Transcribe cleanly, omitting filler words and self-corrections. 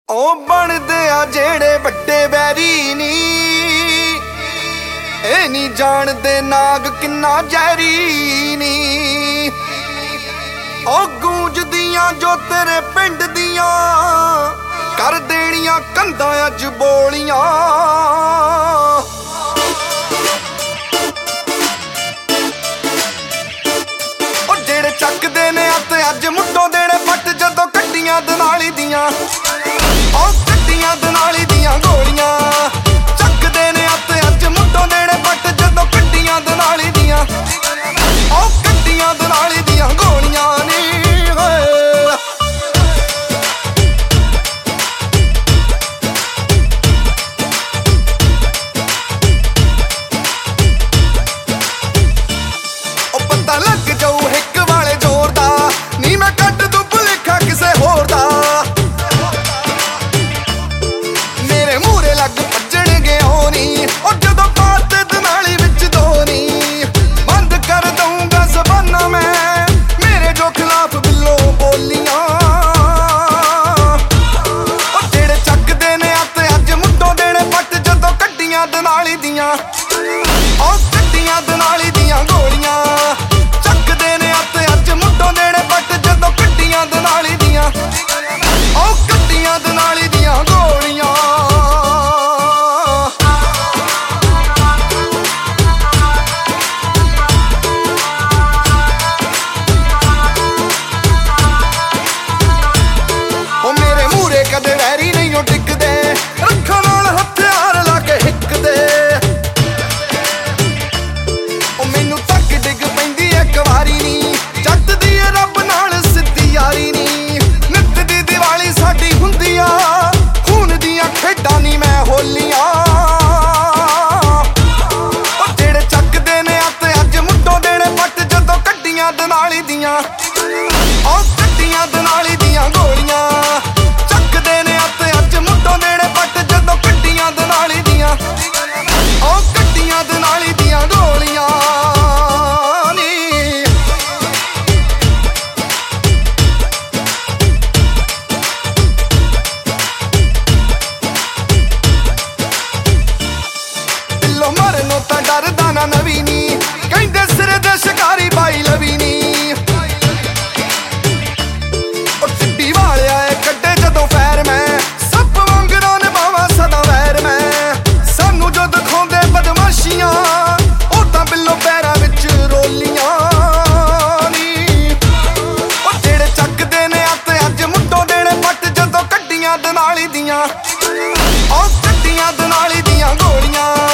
ਉਹ ਬਣਦੇ ਆ ਜਿਹੜੇ ਵੱਡੇ ਵੈਰੀ ਨੀ, ਇਹ ਨਹੀਂ ਜਾਣਦੇ ਨਾਗ ਕਿੰਨਾ ਜ਼ਹਿਰੀ ਨੀ। ਉਹ ਗੂੰਜਦੀਆਂ ਜੋ ਤੇਰੇ ਪਿੰਡ ਦੀਆਂ, ਕਰ ਦੇਣੀਆਂ ਕੰਧਾਂ ਅੱਜ ਬੋਲੀਆਂ। ਉਹ ਜਿਹੜੇ ਚੱਕਦੇ ਨੇ ਅਤੇ ਅੱਜ ਮੁੱਢੋਂ ਦੇਣੇ ਪੱਟ, ਜਦੋਂ ਕੱਢੀਆਂ ਦਨਾਲੀ ਦੀਆਂ, ਉਹ ਕੱਢੀਆਂ ਦਨਾਲੀ ਦੀਆਂ ਗੋਲੀਆਂ। ਚੱਕਦੇ ਨੇ ਅਤੇ ਅੱਜ ਮੁੱਢੋਂ ਦੇਣੇ ਪੱਟ, ਜਦੋਂ ਕੱਢੀਆਂ ਦਨਾਲੀ ਦੀਆਂ, ਉਹ ਕੱਢੀਆਂ ਦਨਾਲੀ ਦੀਆਂ ਗੋਲੀਆਂ ਨੀ। ਉਹ ਪਤਾ ਲੱਗ ਜਾਊ ਹਿੱਕ ਵਾਲੇ ਜ਼ੋਰ ਦਾ, ਨੀ ਮੈਂ ਕੱਢ ਦੂੰ ਭੁਲੇਖਾ ਕਿਸੇ ਹੋਰ ਦਾ। ਮੇਰੇ ਮੂਹਰੇ ਲੱਗ ਭੱਜਣਗੇ ਉਹ ਨੀ, ਉਹ ਜਦੋਂ ਪਾਤੇ ਦਨਾਲੀ ਵਿੱਚ ਦੋ ਨੀ। ਬੰਦ ਕਰ ਦਊਂਗਾ ਜ਼ਬਾਨਾਂ ਮੈਂ, ਮੇਰੇ ਜੋ ਖਿਲਾਫ ਬਿੱਲੋਂ ਬੋਲੀਆਂ। ਉਹ ਜਿਹੜੇ ਚੱਕਦੇ ਨੇ ਅਤੇ ਅੱਜ ਮੁੱਢੋਂ ਦੇਣੇ ਪੱਟ, ਜਦੋਂ ਕੱਢੀਆਂ ਦਨਾਲੀ ਦੀਆਂ, ਉਹ ਕੱਢੀਆਂ ਦਨਾਲੀ ਦੀਆਂ ਗੋਲੀਆਂ। ਚੱਕਦੇ ਨੇ ਅਤੇ ਅੱਜ ਮੁੱਢੋਂ ਦੇਣੇ ਪੱਟ, ਜਦੋਂ ਕੱਢੀਆਂ ਦਨਾਲੀ ਦੀਆਂ, ਉਹ ਕੱਢੀਆਂ ਦਨਾਲੀ ਦੀਆਂ ਗੋਲੀਆਂ। ਉਹ ਮੇਰੇ ਮੂਹਰੇ ਕਦੇ ਵੈਰੀ ਨਹੀਂ ਉਹ ਟਿਕਦੇ, ਰੱਖਾਂ ਨਾਲ ਹਥਿਆਰ ਲਾ ਕੇ ਹਿੱਕਦੇ। ਉਹ ਮੈਨੂੰ ਤੱਕ ਡਿੱਗ ਪੈਂਦੀ ਇੱਕ ਵਾਰੀ ਨੀ, ਜੱਟ ਦੀ ਰੱਬ ਨਾਲ ਸਿੱਧੀ ਯਾਰੀ ਨੀ। ਨਿੱਤ ਦੀ ਦੀਵਾਲੀ ਸਾਡੀ ਹੁੰਦੀ ਆ, ਖੂਨ ਦੀਆਂ ਖੇਡਾਂ ਨੀ ਮੈਂ ਹੋਲੀਆਂ। ਉਹ ਜਿਹੜੇ ਚੱਕਦੇ ਨੇ ਅਤੇ ਅੱਜ ਮੁੱਢੋਂ ਦੇਣੇ ਪੱਟ, ਜਦੋਂ ਕੱਢੀਆਂ ਦਨਾਲੀ ਦੀਆਂ, ਉਹ ਕੱਢੀਆਂ ਦਨਾਲੀ ਦੀਆਂ ਗੋਲੀਆਂ। ਚੱਕਦੇ ਨੇ ਅਤੇ ਅੱਜ ਮੁੱਢੋਂ ਦੇਣੇ ਪੱਟ, ਜਦੋਂ ਕੱਢੀਆਂ ਦਨਾਲੀ ਦੀਆਂ, ਉਹ ਕੱਢੀਆਂ ਦਨਾਲੀ ਦੀਆਂ ਗੋਲੀਆਂ ਨੀ। ਦਿਲੋਂ ਮਰਨੋਂ ਤਾਂ ਡਰਦਾ ਨਾ ਨਵੀਂ ਨੀ, ਕਹਿੰਦੇ ਸਿਰੇ ਦੇ ਸ਼ਿਕਾਰੀ ਬਾਈ ਲਵੀ ਨੀ। ਉਹ ਚਿੱਟੀ ਵਾਲਿਆ ਏ ਕੱਢੇ ਜਦੋਂ ਫੈਰ ਮੈਂ, ਸੱਪ ਵਾਂਗਰਾਂ ਨਿਭਾਵਾਂ ਸਦਾ ਵੈਰ ਮੈਂ। ਸਾਨੂੰ ਜੋ ਦਿਖਾਉਂਦੇ ਬਦਮਾਸ਼ੀਆਂ, ਉਹ ਤਾਂ ਬਿੱਲੋ ਪੈਰਾਂ ਵਿੱਚ ਰੋਲੀਆਂ ਨੀ। ਉਹ ਜਿਹੜੇ ਚੱਕਦੇ ਨੇ ਅਤੇ ਅੱਜ ਮੁੱਢੋਂ ਦੇਣੇ ਪੱਟ, ਜਦੋਂ ਕੱਢੀਆਂ ਦਨਾਲੀ ਦੀਆਂ, ਉਹ ਕੱਢੀਆਂ ਦਨਾਲੀ ਦੀਆਂ ਗੋਲੀਆਂ।